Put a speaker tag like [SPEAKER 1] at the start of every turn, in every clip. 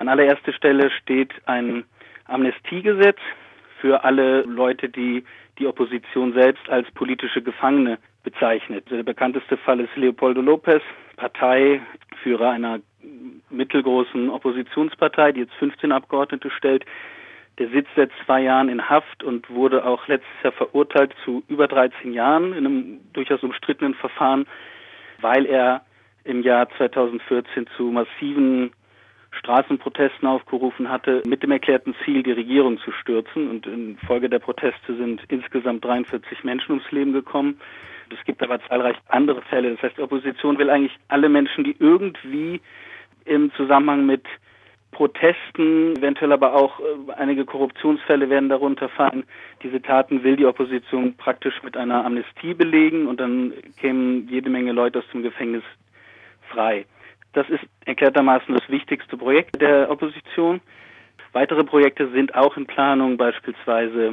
[SPEAKER 1] allererster Stelle steht ein Amnestiegesetz für alle Leute, die die Opposition selbst als politische Gefangene bezeichnet. Der bekannteste Fall ist Leopoldo López, Parteiführer einer mittelgroßen Oppositionspartei, die jetzt 15 Abgeordnete stellt. Der sitzt seit 2 Jahren in Haft und wurde auch letztes Jahr verurteilt zu über 13 Jahren in einem durchaus umstrittenen Verfahren, weil er im Jahr 2014 zu massiven Straßenprotesten aufgerufen hatte, mit dem erklärten Ziel, die Regierung zu stürzen. Und infolge der Proteste sind insgesamt 43 Menschen ums Leben gekommen. Es gibt aber zahlreiche andere Fälle. Das heißt, die Opposition will eigentlich alle Menschen, die irgendwie im Zusammenhang mit Protesten, eventuell aber auch einige Korruptionsfälle werden darunter fallen. Diese Taten will die Opposition praktisch mit einer Amnestie belegen und dann kämen jede Menge Leute aus dem Gefängnis frei. Das ist erklärtermaßen das wichtigste Projekt der Opposition. Weitere Projekte sind auch in Planung. Beispielsweise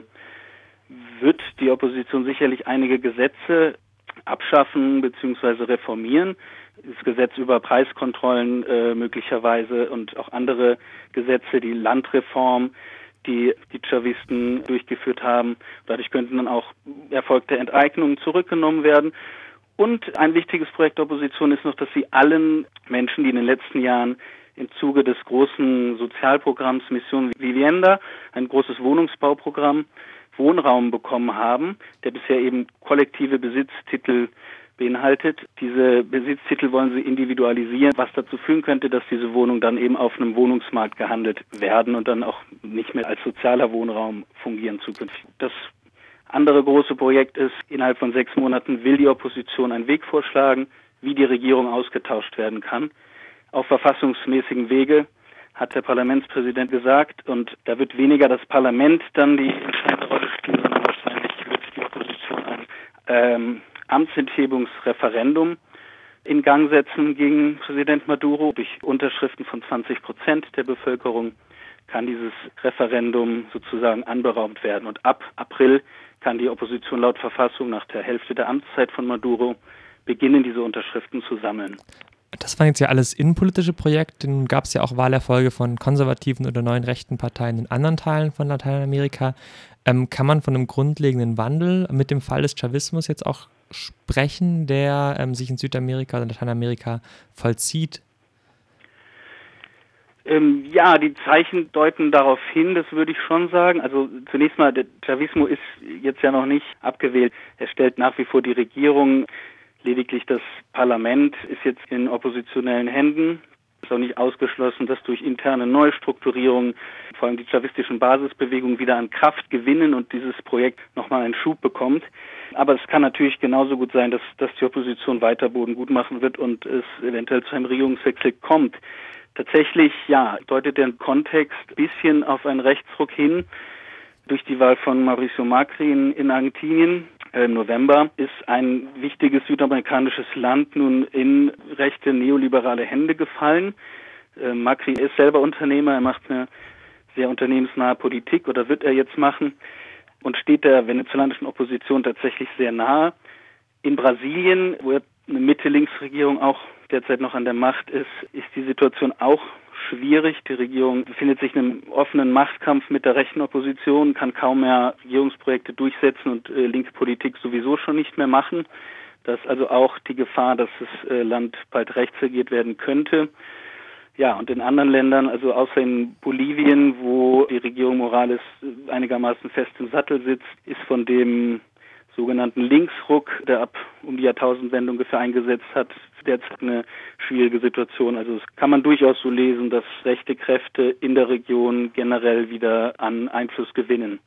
[SPEAKER 1] wird die Opposition sicherlich einige Gesetze abschaffen bzw. reformieren. Das Gesetz über Preiskontrollen möglicherweise und auch andere Gesetze, die Landreform, die Chavisten durchgeführt haben. Dadurch könnten dann auch erfolgte Enteignungen zurückgenommen werden. Und ein wichtiges Projekt der Opposition ist noch, dass sie allen Menschen, die in den letzten Jahren im Zuge des großen Sozialprogramms Mission Vivienda, ein großes Wohnungsbauprogramm, Wohnraum bekommen haben, der bisher eben kollektive Besitztitel beinhaltet. Diese Besitztitel wollen sie individualisieren, was dazu führen könnte, dass diese Wohnungen dann eben auf einem Wohnungsmarkt gehandelt werden und dann auch nicht mehr als sozialer Wohnraum fungieren zukünftig. Das andere große Projekt ist, innerhalb von 6 Monaten will die Opposition einen Weg vorschlagen, wie die Regierung ausgetauscht werden kann. Auf verfassungsmäßigem Wege, hat der Parlamentspräsident gesagt. Und da wird weniger das Parlament dann die entscheidende Rolle spielen, sondern wahrscheinlich wird die Opposition ein Amtsenthebungsreferendum in Gang setzen gegen Präsident Maduro. Durch Unterschriften von 20% der Bevölkerung kann dieses Referendum sozusagen anberaumt werden. Und ab April kann die Opposition laut Verfassung nach der Hälfte der Amtszeit von Maduro beginnen, diese Unterschriften zu sammeln.
[SPEAKER 2] Das waren jetzt ja alles innenpolitische Projekte. Nun gab es ja auch Wahlerfolge von konservativen oder neuen rechten Parteien in anderen Teilen von Lateinamerika. Kann man von einem grundlegenden Wandel mit dem Fall des Chavismus jetzt auch sprechen, der sich in Südamerika oder Lateinamerika vollzieht?
[SPEAKER 1] Ja, die Zeichen deuten darauf hin, das würde ich schon sagen. Also zunächst mal, der Chavismo ist jetzt ja noch nicht abgewählt. Er stellt nach wie vor die Regierung. Lediglich das Parlament ist jetzt in oppositionellen Händen. Es ist auch nicht ausgeschlossen, dass durch interne Neustrukturierungen vor allem die chavistischen Basisbewegungen wieder an Kraft gewinnen und dieses Projekt nochmal einen Schub bekommt. Aber es kann natürlich genauso gut sein, dass die Opposition weiter Boden gut machen wird und es eventuell zu einem Regierungswechsel kommt. Tatsächlich, ja, deutet der Kontext ein bisschen auf einen Rechtsruck hin. Durch die Wahl von Mauricio Macri in Argentinien im November ist ein wichtiges südamerikanisches Land nun in rechte neoliberale Hände gefallen. Macri ist selber Unternehmer, er macht eine sehr unternehmensnahe Politik oder wird er jetzt machen und steht der venezolanischen Opposition tatsächlich sehr nahe. In Brasilien, wo eine Mitte-Links-Regierung auch derzeit noch an der Macht ist die Situation auch schwierig. Die Regierung befindet sich in einem offenen Machtkampf mit der rechten Opposition, kann kaum mehr Regierungsprojekte durchsetzen und linke Politik sowieso schon nicht mehr machen. Da ist also auch die Gefahr, dass das Land bald rechtsregiert werden könnte. Ja, und in anderen Ländern, also außer in Bolivien, wo die Regierung Morales einigermaßen fest im Sattel sitzt, ist von dem sogenannten Linksruck, der ab um die Jahrtausendwende ungefähr eingesetzt hat, derzeit eine schwierige Situation. Also es kann man durchaus so lesen, dass rechte Kräfte in der Region generell wieder an Einfluss gewinnen.